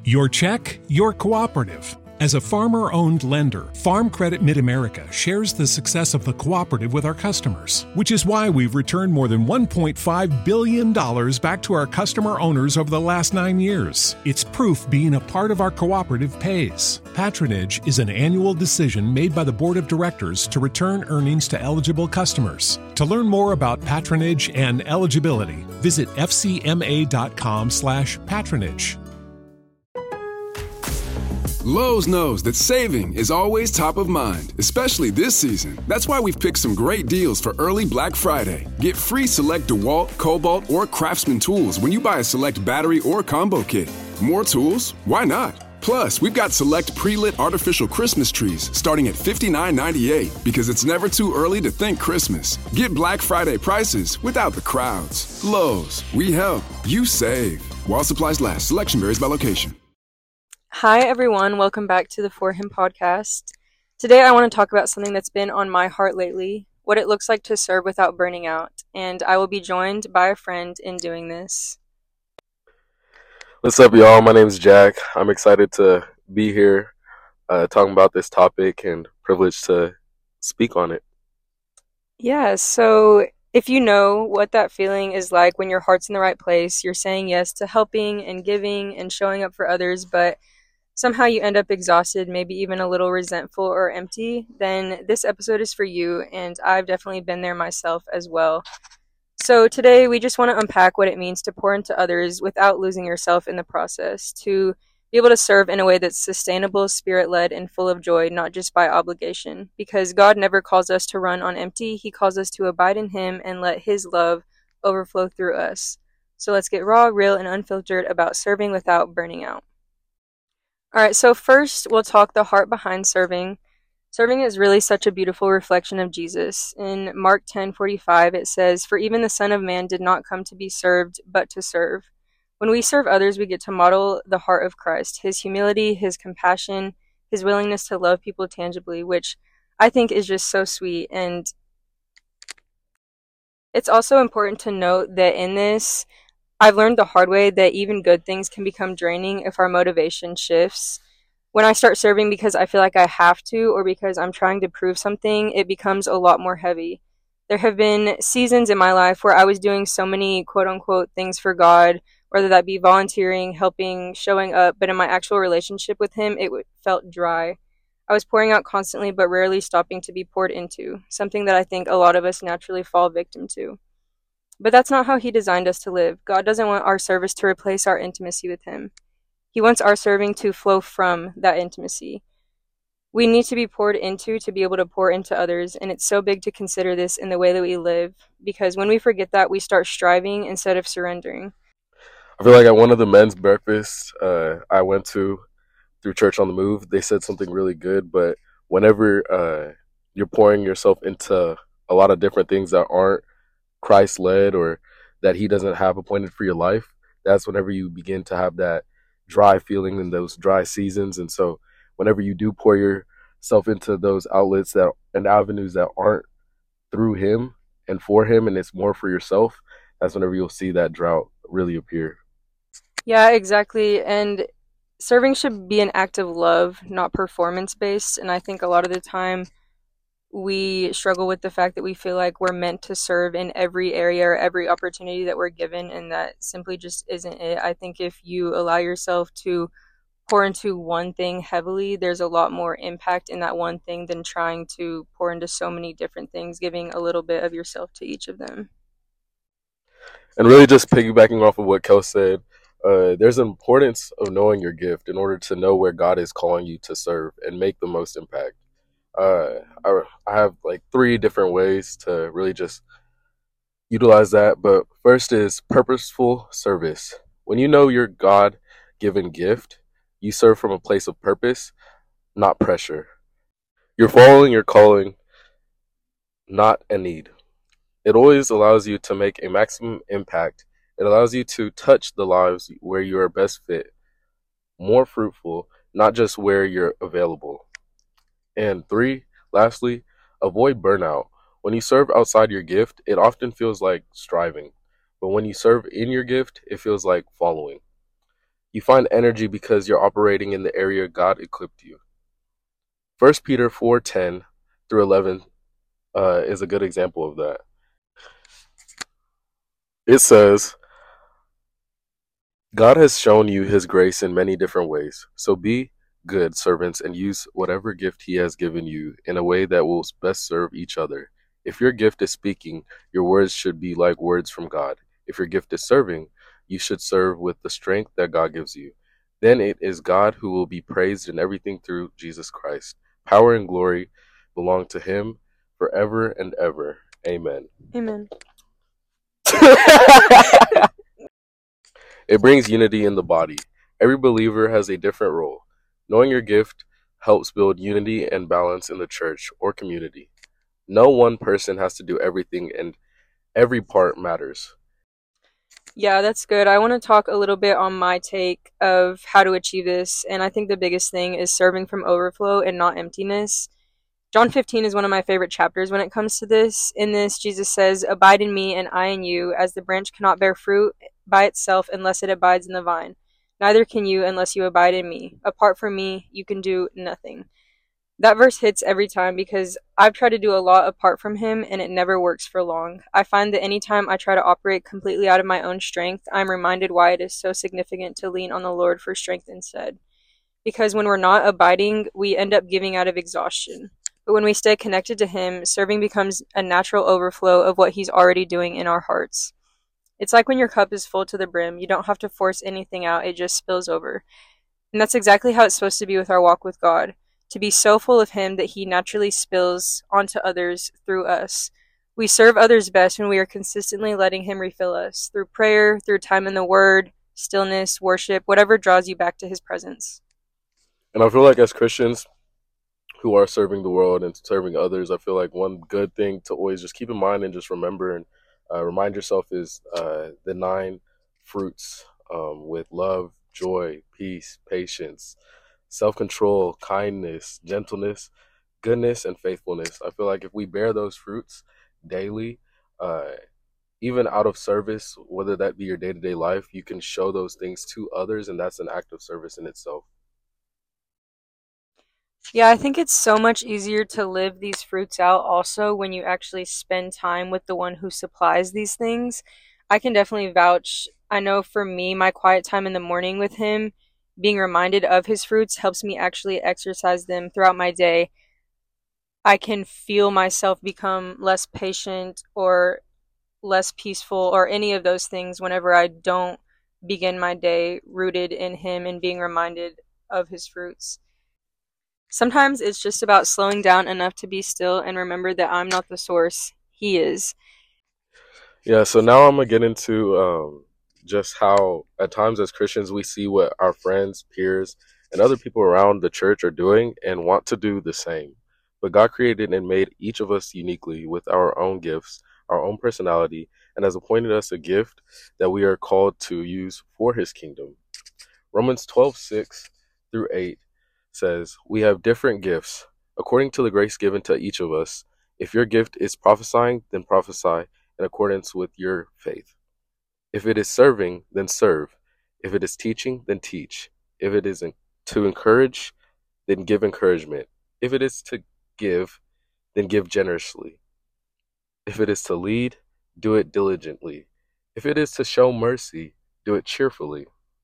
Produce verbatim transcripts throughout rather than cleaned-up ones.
Your check, your cooperative. As a farmer-owned lender, Farm Credit Mid-America shares the success of the cooperative with our customers, which is why we've returned more than one point five billion dollars back to our customer owners over the last nine years. It's proof being a part of our cooperative pays. Patronage is an annual decision made by the Board of Directors to return earnings to eligible customers. To learn more about patronage and eligibility, visit f c m a dot com slash patronage. Lowe's knows that saving is always top of mind, especially this season. That's why we've picked some great deals for early Black Friday. Get free select DeWalt, Cobalt, or Craftsman tools when you buy a select battery or combo kit. More tools? Why not? Plus, we've got select pre-lit artificial Christmas trees starting at fifty-nine ninety-eight because it's never too early to think Christmas. Get Black Friday prices without the crowds. Lowe's, we help, you save. While supplies last, selection varies by location. Hi, everyone. Welcome back to the For Him podcast. Today, I want to talk about something that's been on my heart lately, what it looks like to serve without burning out, and I will be joined by a friend in doing this. What's up, y'all? My name is Jack. I'm excited to be here uh, talking about this topic and privileged to speak on it. Yeah, so if you know what that feeling is like when your heart's in the right place, you're saying yes to helping and giving and showing up for others, but somehow you end up exhausted, maybe even a little resentful or empty, then this episode is for you, and I've definitely been there myself as well. So today we just want to unpack what it means to pour into others without losing yourself in the process, to be able to serve in a way that's sustainable, spirit-led, and full of joy, not just by obligation. Because God never calls us to run on empty, He calls us to abide in Him and let His love overflow through us. So let's get raw, real, and unfiltered about serving without burning out. All right, so first we'll talk the heart behind serving. Serving is really such a beautiful reflection of Jesus. In Mark ten forty-five, it says, "For even the Son of Man did not come to be served, but to serve." When we serve others, we get to model the heart of Christ, His humility, His compassion, His willingness to love people tangibly, which I think is just so sweet. And it's also important to note that in this, I've learned the hard way that even good things can become draining if our motivation shifts. When I start serving because I feel like I have to or because I'm trying to prove something, it becomes a lot more heavy. There have been seasons in my life where I was doing so many quote-unquote things for God, whether that be volunteering, helping, showing up, but in my actual relationship with Him, it felt dry. I was pouring out constantly but rarely stopping to be poured into, something that I think a lot of us naturally fall victim to. But that's not how He designed us to live. God doesn't want our service to replace our intimacy with Him. He wants our serving to flow from that intimacy. We need to be poured into to be able to pour into others, and it's so big to consider this in the way that we live, because when we forget that, we start striving instead of surrendering. I feel like at one of the men's breakfasts uh, I went to through Church on the Move, they said something really good, but whenever uh, you're pouring yourself into a lot of different things that aren't Christ-led or that He doesn't have appointed for your life, that's whenever you begin to have that dry feeling in those dry seasons. And so whenever you do pour yourself into those outlets that and avenues that aren't through Him and for Him, and it's more for yourself, that's whenever you'll see that drought really appear. Yeah, exactly. And serving should be an act of love, not performance-based. And I think a lot of the time we struggle with the fact that we feel like we're meant to serve in every area or every opportunity that we're given, and that simply just isn't it. I think if you allow yourself to pour into one thing heavily, there's a lot more impact in that one thing than trying to pour into so many different things, giving a little bit of yourself to each of them. And really just piggybacking off of what Kel said, uh, there's an importance of knowing your gift in order to know where God is calling you to serve and make the most impact. Uh, I, I have like three different ways to really just utilize that. But first is purposeful service. When you know your God-given gift, you serve from a place of purpose, not pressure. You're following your calling, not a need. It always allows you to make a maximum impact. It allows you to touch the lives where you are best fit, more fruitful, not just where you're available. And three, lastly, avoid burnout. When you serve outside your gift, it often feels like striving. But when you serve in your gift, it feels like following. You find energy because you're operating in the area God equipped you. First Peter four ten through eleven uh, is a good example of that. It says, God has shown you his grace in many different ways. So be good servants and use whatever gift he has given you in a way that will best serve each other. If your gift is speaking, your words should be like words from God. If your gift is serving, you should serve with the strength that God gives you. Then it is God who will be praised in everything through Jesus Christ. Power and glory belong to him forever and ever. Amen. Amen. It brings unity in the body. Every believer has a different role. Knowing your gift helps build unity and balance in the church or community. No one person has to do everything, and every part matters. Yeah, that's good. I want to talk a little bit on my take of how to achieve this, and I think the biggest thing is serving from overflow and not emptiness. John fifteen is one of my favorite chapters when it comes to this. In this, Jesus says, "Abide in me and I in you, as the branch cannot bear fruit by itself unless it abides in the vine. Neither can you unless you abide in me. Apart from me, you can do nothing." That verse hits every time because I've tried to do a lot apart from him and it never works for long. I find that anytime I try to operate completely out of my own strength, I'm reminded why it is so significant to lean on the Lord for strength instead. Because when we're not abiding, we end up giving out of exhaustion. But when we stay connected to him, serving becomes a natural overflow of what he's already doing in our hearts. It's like when your cup is full to the brim, you don't have to force anything out, it just spills over. And that's exactly how it's supposed to be with our walk with God. To be so full of him that he naturally spills onto others through us. We serve others best when we are consistently letting him refill us, through prayer, through time in the word, stillness, worship, whatever draws you back to his presence. And I feel like as Christians who are serving the world and serving others, I feel like one good thing to always just keep in mind and just remember and uh, remind yourself is uh, the nine fruits um, with love, joy, peace, patience, self-control, kindness, gentleness, goodness, and faithfulness. I feel like if we bear those fruits daily, uh, even out of service, whether that be your day-to-day life, you can show those things to others, and that's an act of service in itself. Yeah, I think it's so much easier to live these fruits out also when you actually spend time with the one who supplies these things. I can definitely vouch. I know for me, my quiet time in the morning with him, being reminded of his fruits helps me actually exercise them throughout my day. I can feel myself become less patient or less peaceful or any of those things whenever I don't begin my day rooted in him and being reminded of his fruits. Sometimes it's just about slowing down enough to be still and remember that I'm not the source. He is. Yeah, so now I'm going to get into um, just how at times as Christians we see what our friends, peers, and other people around the church are doing and want to do the same. But God created and made each of us uniquely with our own gifts, our own personality, and has appointed us a gift that we are called to use for his kingdom. Romans twelve six through eight says, "We have different gifts, according to the grace given to each of us. If your gift is prophesying, then prophesy in accordance with your faith. If it is serving, then serve. If it is teaching, then teach. If it is to encourage, then give encouragement. If it is to give, then give generously. If it is to lead, do it diligently. If it is to show mercy, do it cheerfully."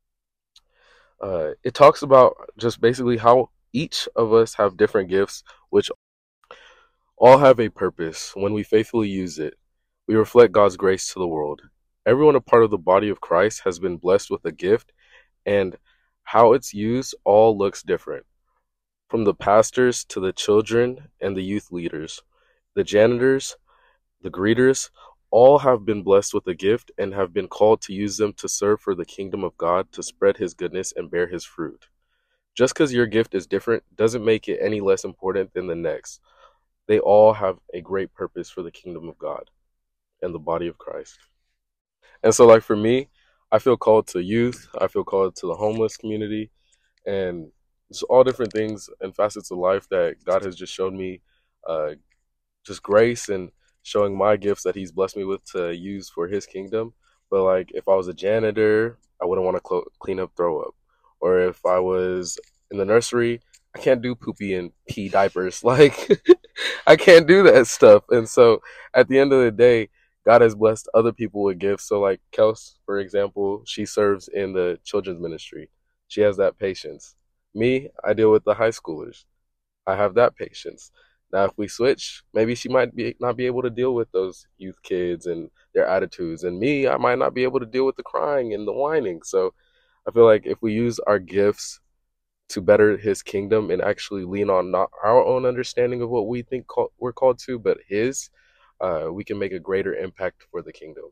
Uh, it talks about just basically how each of us have different gifts, which all have a purpose. When we faithfully use it, we reflect God's grace to the world. Everyone a part of the body of Christ has been blessed with a gift, and how it's used all looks different. From the pastors to the children and the youth leaders, the janitors, the greeters, all have been blessed with a gift and have been called to use them to serve for the kingdom of God, to spread his goodness and bear his fruit. Just because your gift is different doesn't make it any less important than the next. They all have a great purpose for the kingdom of God and the body of Christ. And so, like for me, I feel called to youth, I feel called to the homeless community, and just all different things and facets of life that God has just showed me uh, just grace and showing my gifts that he's blessed me with to use for his kingdom. But like if I was a janitor, I wouldn't want to cl- clean up throw up. Or if I was in the nursery, I can't do poopy and pee diapers. Like, I can't do that stuff. And so at the end of the day, God has blessed other people with gifts. So, like Kels, for example, she serves in the children's ministry. She has that patience. Me, I deal with the high schoolers. I have that patience. Now, if we switch, maybe she might be not be able to deal with those youth kids and their attitudes, and me, I might not be able to deal with the crying and the whining. So, I feel like if we use our gifts to better His kingdom and actually lean on not our own understanding of what we think call, we're called to, but His, uh, we can make a greater impact for the kingdom.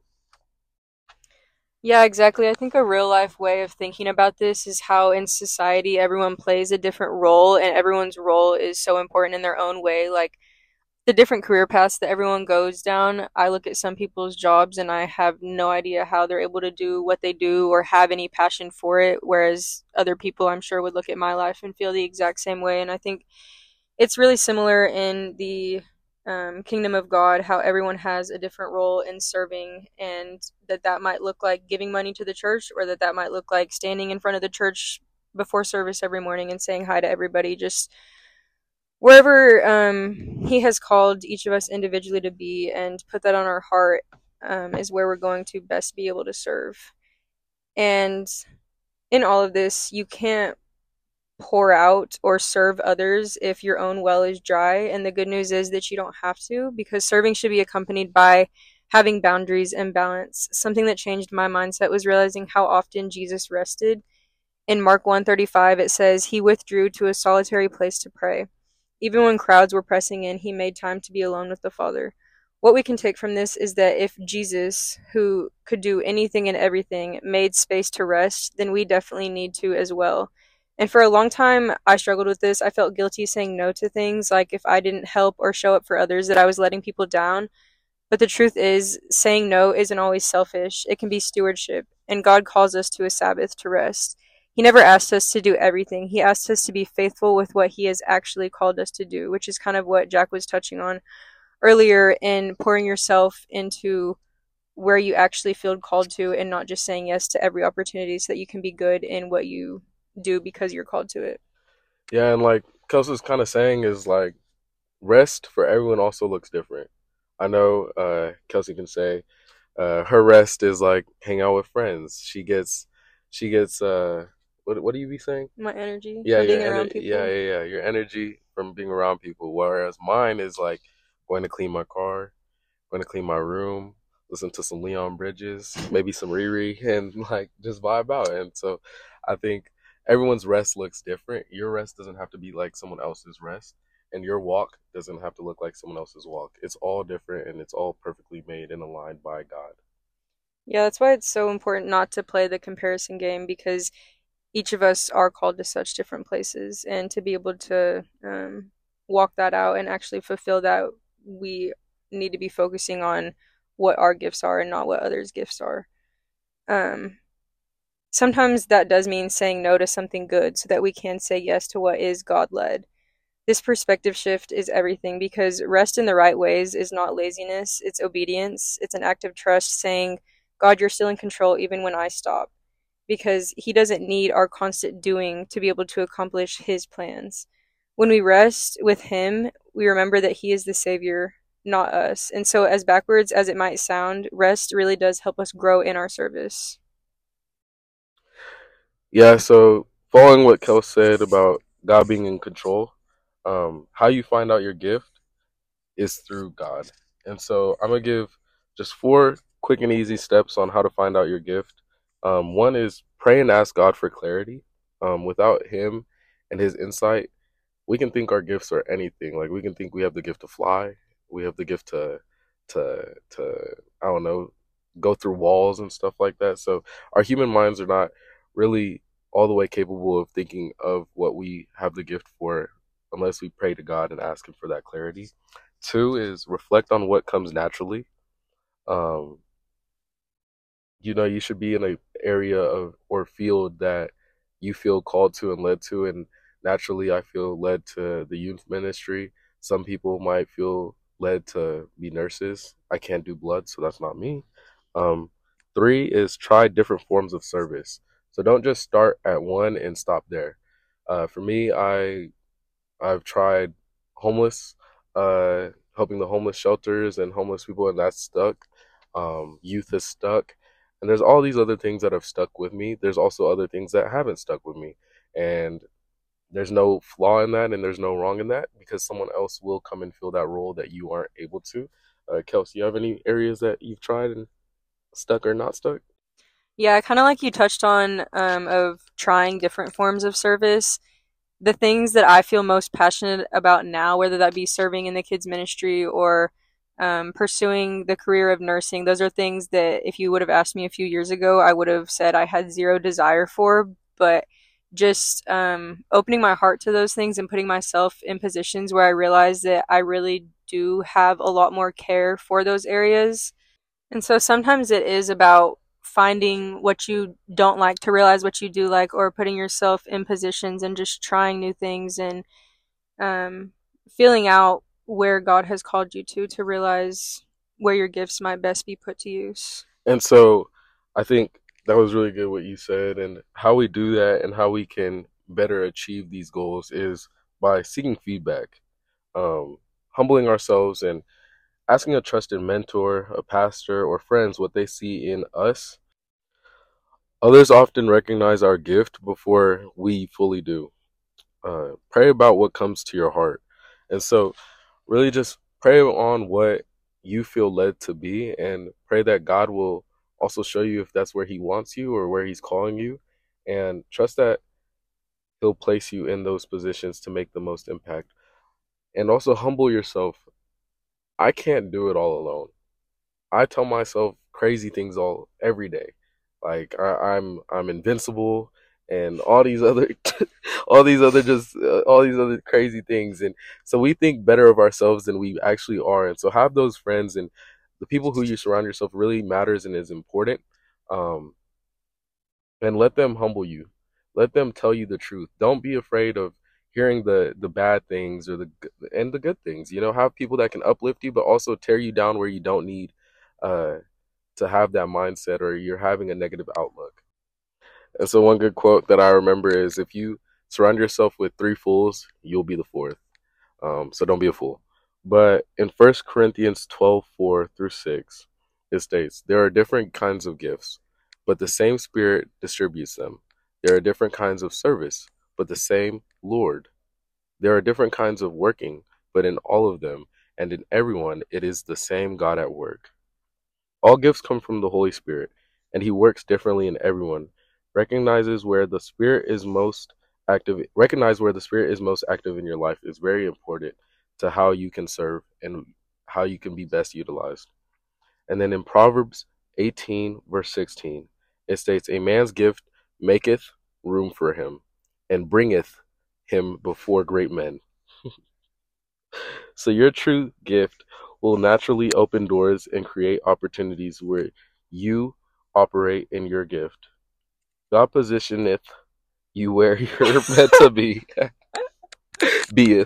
Yeah, exactly. I think a real life way of thinking about this is how in society everyone plays a different role and everyone's role is so important in their own way. Like the different career paths that everyone goes down, I look at some people's jobs and I have no idea how they're able to do what they do or have any passion for it, whereas other people I'm sure would look at my life and feel the exact same way. And I think it's really similar in the um, kingdom of God, how everyone has a different role in serving, and that that might look like giving money to the church, or that that might look like standing in front of the church before service every morning and saying hi to everybody. Just wherever um, He has called each of us individually to be, and put that on our heart, um, is where we're going to best be able to serve. And in all of this, you can't pour out or serve others if your own well is dry. And the good news is that you don't have to, because serving should be accompanied by having boundaries and balance. Something that changed my mindset was realizing how often Jesus rested. In Mark one thirty-five, it says, He withdrew to a solitary place to pray. Even when crowds were pressing in, He made time to be alone with the Father. What we can take from this is that if Jesus, who could do anything and everything, made space to rest, then we definitely need to as well. And for a long time, I struggled with this. I felt guilty saying no to things, like if I didn't help or show up for others, that I was letting people down. But the truth is, saying no isn't always selfish. It can be stewardship, and God calls us to a Sabbath to rest. He never asked us to do everything. He asked us to be faithful with what He has actually called us to do, which is kind of what Jack was touching on earlier, in pouring yourself into where you actually feel called to, and not just saying yes to every opportunity, so that you can be good in what you do because you're called to it. Yeah, and like Kelsey's kind of saying is like rest for everyone also looks different. I know uh, Kelsey can say uh, her rest is like hang out with friends. She gets, she gets. Uh, what what do you be saying? My energy. Yeah, from your being around ener- people. yeah, yeah, yeah. Your energy from being around people. Whereas mine is like going to clean my car, going to clean my room, listen to some Leon Bridges, maybe some Riri, and like just vibe out. And so I think everyone's rest looks different. Your rest doesn't have to be like someone else's rest, and your walk doesn't have to look like someone else's walk. It's all different, and it's all perfectly made and aligned by God. Yeah, that's why it's so important not to play the comparison game, because each of us are called to such different places, and to be able to um, walk that out and actually fulfill that, we need to be focusing on what our gifts are and not what others' gifts are. Um, sometimes that does mean saying no to something good so that we can say yes to what is God-led. This perspective shift is everything, because rest in the right ways is not laziness, it's obedience. It's an act of trust, saying, God, you're still in control even when I stop, because He doesn't need our constant doing to be able to accomplish His plans. When we rest with Him, we remember that He is the Savior, not us. And so, as backwards as it might sound, rest really does help us grow in our service. Yeah, so following what Kel said about God being in control, um, how you find out your gift is through God. And so I'm going to give just four quick and easy steps on how to find out your gift. Um, one is pray and ask God for clarity. Um, without Him and His insight, we can think our gifts are anything. Like we can think we have the gift to fly, we have the gift to, to, to I don't know, go through walls and stuff like that. So our human minds are not really all the way capable of thinking of what we have the gift for unless we pray to God and ask Him for that clarity. Two is reflect on what comes naturally. Um, you know, you should be in an area of or field that you feel called to and led to. And naturally, I feel led to the youth ministry. Some people might feel led to be nurses. I can't do blood, so that's not me. Um, three is try different forms of service. So don't just start at one and stop there. Uh, for me, I I've tried homeless, uh, helping the homeless shelters and homeless people, and that's stuck. Um, youth is stuck, and there's all these other things that have stuck with me. There's also other things that haven't stuck with me, and there's no flaw in that, and there's no wrong in that, because someone else will come and fill that role that you aren't able to. Uh, Kelsey, you have any areas that you've tried and stuck or not stuck? Yeah, kind of like you touched on, um, of trying different forms of service. The things that I feel most passionate about now, whether that be serving in the kids ministry or um, pursuing the career of nursing, those are things that if you would have asked me a few years ago, I would have said I had zero desire for. But just um, opening my heart to those things and putting myself in positions where I realize that I really do have a lot more care for those areas. And so sometimes it is about finding what you don't like to realize what you do like, or putting yourself in positions and just trying new things and um, feeling out where God has called you to, to realize where your gifts might best be put to use. And so I think that was really good what you said. And how we do that and how we can better achieve these goals is by seeking feedback, um, humbling ourselves, and asking a trusted mentor, a pastor, or friends what they see in us. Others often recognize our gift before we fully do. Uh, pray about what comes to your heart. And so, really just pray on what you feel led to be, and pray that God will also show you if that's where He wants you or where He's calling you. And trust that He'll place you in those positions to make the most impact. And also humble yourself. I can't do it all alone. I tell myself crazy things all every day, like I, I'm I'm invincible and all these other all these other just uh, all these other crazy things, and so we think better of ourselves than we actually are. And so have those friends, and the people who you surround yourself really matters and is important. Um, and let them humble you. Let them tell you the truth. Don't be afraid of hearing the the bad things or the g- and the good things. You know, have people that can uplift you, but also tear you down where you don't need uh, to have that mindset, or you're having a negative outlook. And so, one good quote that I remember is, "If you surround yourself with three fools, you'll be the fourth." Um, so don't be a fool. But in First Corinthians twelve four through six, it states, "There are different kinds of gifts, but the same Spirit distributes them. There are different kinds of service, but the same Lord. There are different kinds of working, but in all of them and in everyone, it is the same God at work. All gifts come from the Holy Spirit, and He works differently in everyone. Recognizes where the Spirit is most active. Recognize where the Spirit is most active in your life is very important to how you can serve and how you can be best utilized." And then in Proverbs eighteen, verse sixteen, it states, "A man's gift maketh room for him, and bringeth him before great men." So your true gift will naturally open doors and create opportunities where you operate in your gift. God positioneth you where you're meant to be. Beeth.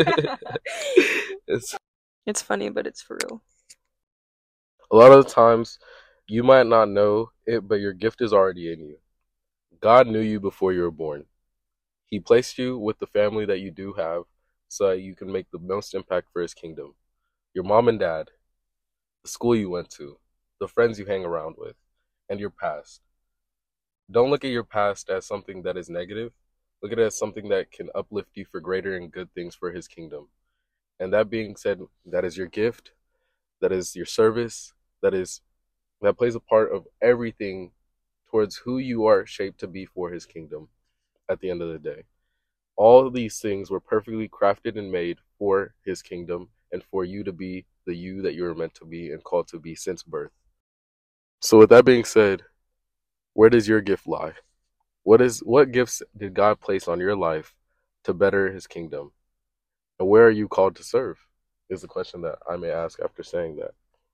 It's, It's funny, but it's for real. a lot of the times you might not know it, but your gift is already in you. God knew you before you were born. He placed you with the family that you do have so that you can make the most impact for His kingdom. Your mom and dad, the school you went to, the friends you hang around with, and your past. Don't look at your past as something that is negative. Look at it as something that can uplift you for greater and good things for His kingdom. And that being said, that is your gift, that is your service, that is that plays a part of everything towards who you are shaped to be for His kingdom at the end of the day. All of these things were perfectly crafted and made for His kingdom and for you to be the you that you were meant to be and called to be since birth. So with that being said, where does your gift lie? What is what gifts did God place on your life to better His kingdom? And where are you called to serve? Is the question that I may ask after saying that.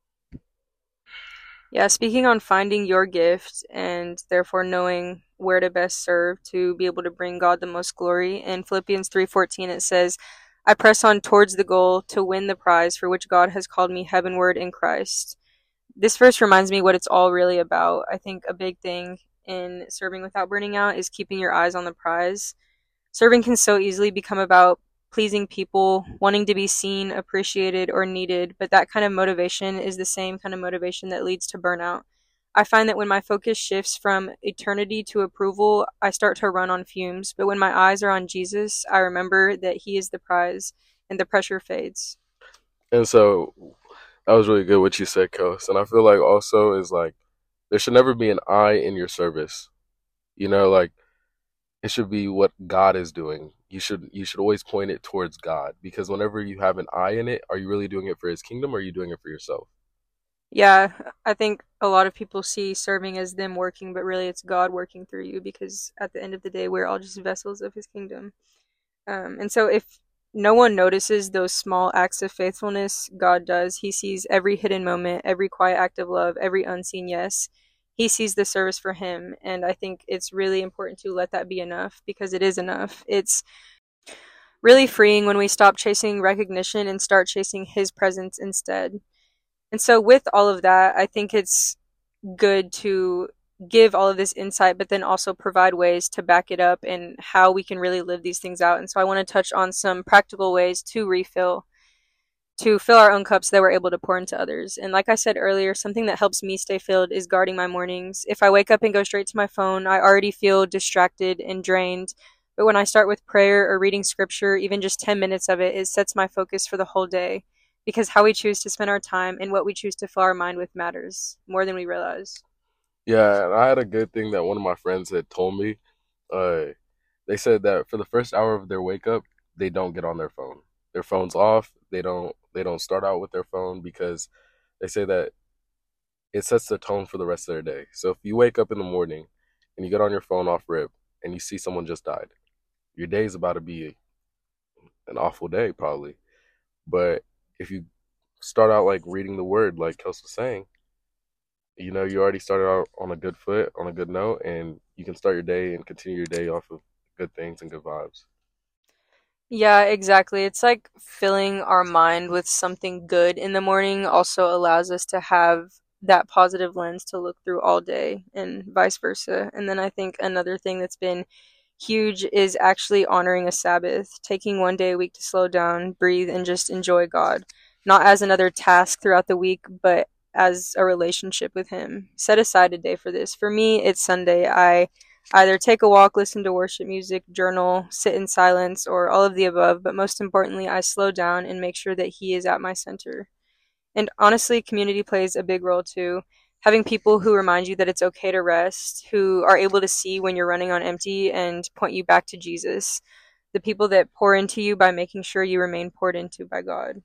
Yeah, speaking on finding your gift and therefore knowing where to best serve to be able to bring God the most glory. In Philippians three fourteen it says, "I press on towards the goal to win the prize for which God has called me heavenward in Christ." This verse reminds me what it's all really about. I think a big thing in serving without burning out is keeping your eyes on the prize. Serving can so easily become about pleasing people, wanting to be seen, appreciated, or needed, but that kind of motivation is the same kind of motivation that leads to burnout. I find that when my focus shifts from eternity to approval, I start to run on fumes, but when my eyes are on Jesus, I remember that he is the prize, and the pressure fades. And so that was really good what you said, Kels. And I feel like also is like there should never be an I in your service. You know, like it should be what God is doing. You should you should always point it towards God, because whenever you have an I in it, are you really doing it for his kingdom, or are you doing it for yourself? Yeah, I think a lot of people see serving as them working, but really it's God working through you, because at the end of the day, we're all just vessels of his kingdom. Um, and so if no one notices those small acts of faithfulness, God does. He sees every hidden moment, every quiet act of love, every unseen yes. He sees the service for him. And I think it's really important to let that be enough, because it is enough. It's really freeing when we stop chasing recognition and start chasing his presence instead. And so with all of that, I think it's good to give all of this insight, but then also provide ways to back it up and how we can really live these things out. And so I want to touch on some practical ways to refill, to fill our own cups that we're able to pour into others. And like I said earlier, something that helps me stay filled is guarding my mornings. If I wake up and go straight to my phone, I already feel distracted and drained. But when I start with prayer or reading scripture, even just ten minutes of it, it sets my focus for the whole day. Because how we choose to spend our time and what we choose to fill our mind with matters more than we realize. Yeah, and I had a good thing that one of my friends had told me. Uh, they said that for the first hour of their wake up, they don't get on their phone. Their phone's off. They don't. They don't start out with their phone, because they say that it sets the tone for the rest of their day. So if you wake up in the morning and you get on your phone off rip and you see someone just died, your day is about to be an awful day probably. But if you start out like reading the word, like Kels was saying, you know, you already started out on a good foot, on a good note, and you can start your day and continue your day off of good things and good vibes. Yeah, exactly. It's like filling our mind with something good in the morning also allows us to have that positive lens to look through all day, and vice versa. And then I think another thing that's been huge is actually honoring a Sabbath, taking one day a week to slow down, breathe, and just enjoy God. Not as another task throughout the week, but as a relationship with him. Set aside a day for this. For me, it's Sunday. I either take a walk, listen to worship music, journal, sit in silence, or all of the above, but most importantly, I slow down and make sure that he is at my center. And honestly, community plays a big role too. Having people who remind you that it's okay to rest, who are able to see when you're running on empty and point you back to Jesus. The people that pour into you by making sure you remain poured into by God.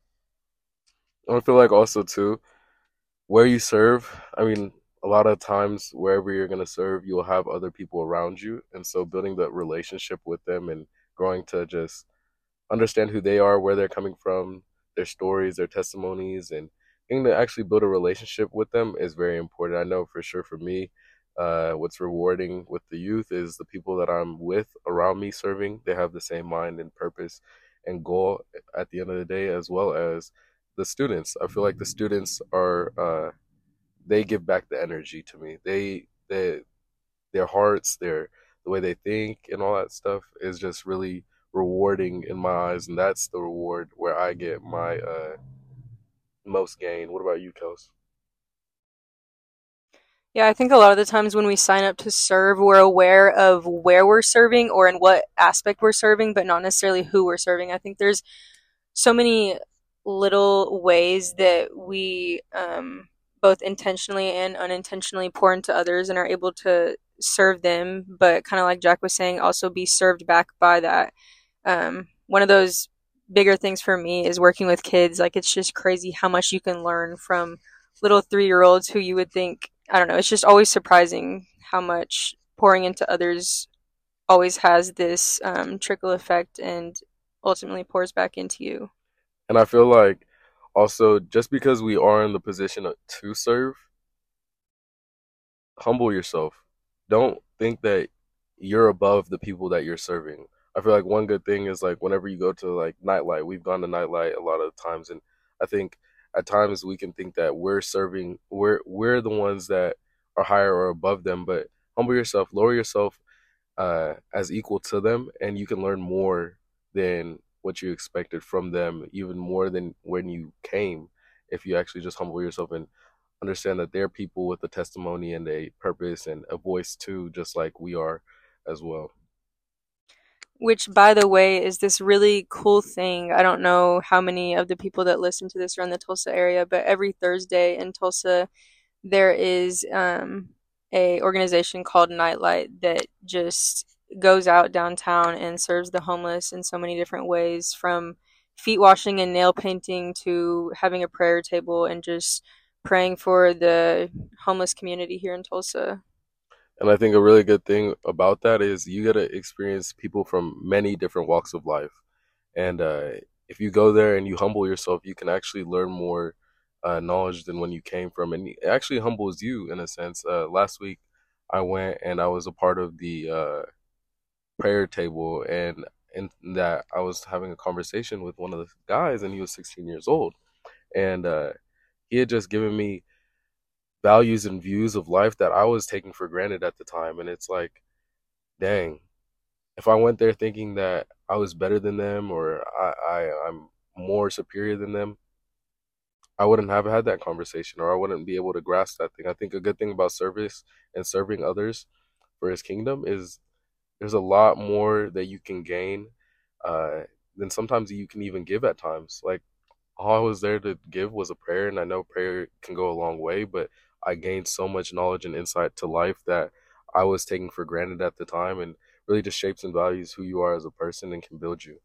I feel like also too, where you serve, I mean, a lot of times wherever you're going to serve, you'll have other people around you. And so building that relationship with them and growing to just understand who they are, where they're coming from, their stories, their testimonies, and getting to actually build a relationship with them is very important. I know for sure for me, uh, what's rewarding with the youth is the people that I'm with around me serving. They have the same mind and purpose and goal at the end of the day, as well as the students. I feel like the students are, uh, they give back the energy to me. They, they, their hearts, their, the way they think and all that stuff is just really rewarding in my eyes. And that's the reward where I get my, uh, most gain. What about you, Kels? Yeah, I think a lot of the times when we sign up to serve, we're aware of where we're serving or in what aspect we're serving, but not necessarily who we're serving. I think there's so many little ways that we um, both intentionally and unintentionally pour into others and are able to serve them, but kind of like Jack was saying, also be served back by that. Um, one of those bigger things for me is working with kids. Like, it's just crazy how much you can learn from little three-year-olds who you would think, I don't know, it's just always surprising how much pouring into others always has this um, trickle effect and ultimately pours back into you. And I feel like also just because we are in the position to serve, humble yourself. Don't think that you're above the people that you're serving. I feel like one good thing is like whenever you go to like nightlight, we've gone to nightlight a lot of times, and I think at times we can think that we're serving, we're we're the ones that are higher or above them, but humble yourself, lower yourself uh, as equal to them, and you can learn more than what you expected from them, even more than when you came, if you actually just humble yourself and understand that they're people with a testimony and a purpose and a voice too, just like we are as well. Which, by the way, is this really cool thing. I don't know how many of the people that listen to this are in the Tulsa area, but every Thursday in Tulsa, there is um, a organization called Nightlight that just goes out downtown and serves the homeless in so many different ways, from feet washing and nail painting to having a prayer table and just praying for the homeless community here in Tulsa. And I think a really good thing about that is you get to experience people from many different walks of life. And uh, if you go there and you humble yourself, you can actually learn more uh, knowledge than when you came from. And it actually humbles you in a sense. Uh, last week, I went and I was a part of the uh, prayer table. And in that, I was having a conversation with one of the guys, and he was sixteen years old. And uh, he had just given me values and views of life that I was taking for granted at the time. And it's like, dang, if I went there thinking that I was better than them or I, I, I'm more superior than them, I wouldn't have had that conversation, or I wouldn't be able to grasp that thing. I think a good thing about service and serving others for his kingdom is there's a lot more that you can gain uh, than sometimes you can even give at times. Like, all I was there to give was a prayer, and I know prayer can go a long way, but I gained so much knowledge and insight to life that I was taking for granted at the time, and really just shapes and values who you are as a person and can build you.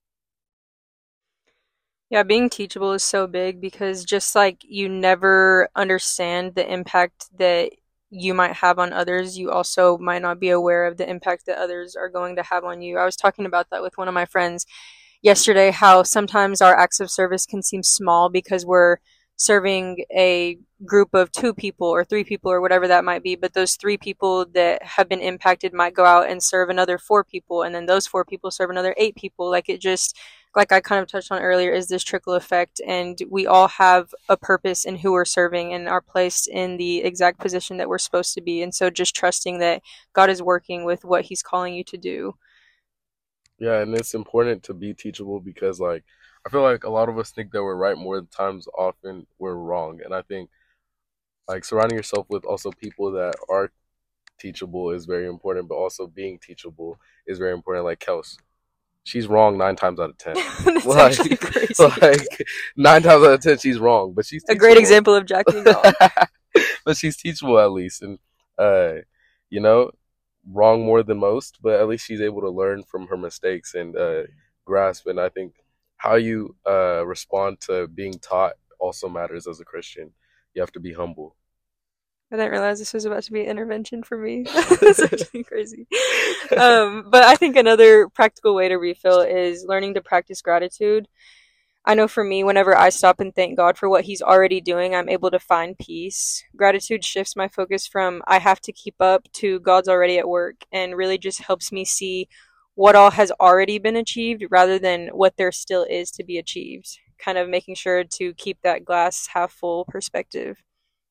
Yeah, being teachable is so big because just like you never understand the impact that you might have on others, you also might not be aware of the impact that others are going to have on you. I was talking about that with one of my friends yesterday, how sometimes our acts of service can seem small because we're serving a group of two people or three people or whatever that might be, but those three people that have been impacted might go out and serve another four people, and then those four people serve another eight people. Like, it just, like I kind of touched on earlier, is this trickle effect, and we all have a purpose in who we're serving and are placed in the exact position that we're supposed to be. And so just trusting that God is working with what he's calling you to do. Yeah, and it's important to be teachable because, like, I feel like a lot of us think that we're right more times often we're wrong. And I think, like, surrounding yourself with also people that are teachable is very important, but also being teachable is very important. Like Kels, she's wrong nine times out of ten. That's like, actually crazy. like nine times out of ten, she's wrong, but she's A teachable. great example of jacking off. But she's teachable at least, and uh, you know, wrong more than most, but at least she's able to learn from her mistakes and uh, grasp. And I think how you uh, respond to being taught also matters as a Christian. You have to be humble. I didn't realize this was about to be an intervention for me. That's actually crazy. Um, but I think another practical way to refill is learning to practice gratitude. I know for me, whenever I stop and thank God for what he's already doing, I'm able to find peace. Gratitude shifts my focus from I have to keep up to God's already at work, and really just helps me see what all has already been achieved rather than what there still is to be achieved. Kind of making sure to keep that glass half full perspective.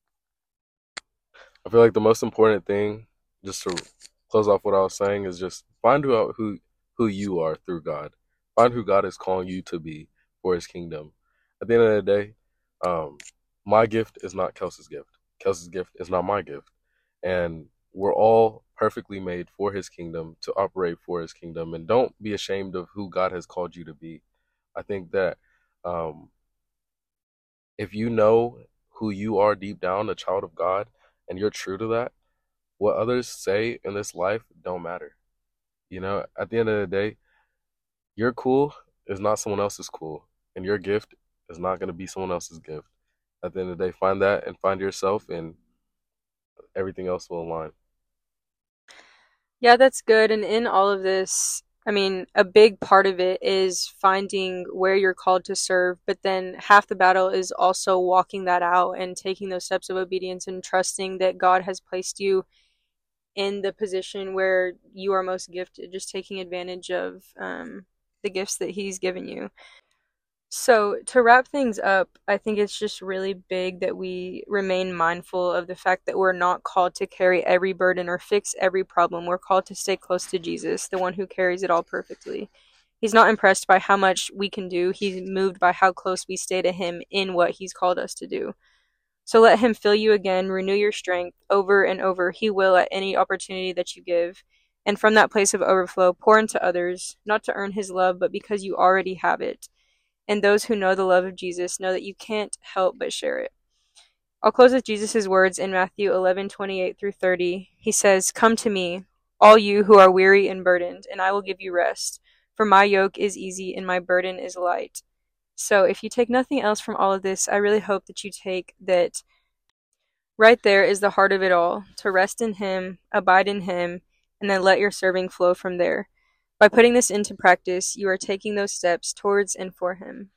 I feel like the most important thing, just to close off what I was saying, is just find who out who who you are through God. Find who God is calling you to be for his kingdom. At the end of the day, um, my gift is not Kelsey's gift. Kelsey's gift is not my gift. And we're all perfectly made for his kingdom, to operate for his kingdom. And don't be ashamed of who God has called you to be. I think that um, if you know who you are deep down, a child of God, and you're true to that, what others say in this life don't matter. You know, at the end of the day, your cool is not someone else's cool, and your gift is not going to be someone else's gift. At the end of the day, find that and find yourself, and everything else will align. Yeah, that's good. And in all of this, I mean, a big part of it is finding where you're called to serve, but then half the battle is also walking that out and taking those steps of obedience and trusting that God has placed you in the position where you are most gifted, just taking advantage of um, the gifts that he's given you. So, to wrap things up, I think it's just really big that we remain mindful of the fact that we're not called to carry every burden or fix every problem. We're called to stay close to Jesus, the one who carries it all perfectly. He's not impressed by how much we can do, he's moved by how close we stay to him in what he's called us to do. So let him fill you again, renew your strength over and over. He will at any opportunity that you give. And from that place of overflow, pour into others, not to earn his love, but because you already have it. And those who know the love of Jesus know that you can't help but share it. I'll close with Jesus' words in Matthew eleven twenty-eight through thirty. He says, "Come to me, all you who are weary and burdened, and I will give you rest. For my yoke is easy and my burden is light." So if you take nothing else from all of this, I really hope that you take that right there is the heart of it all, to rest in him, abide in him, and then let your serving flow from there. By putting this into practice, you are taking those steps towards and for him.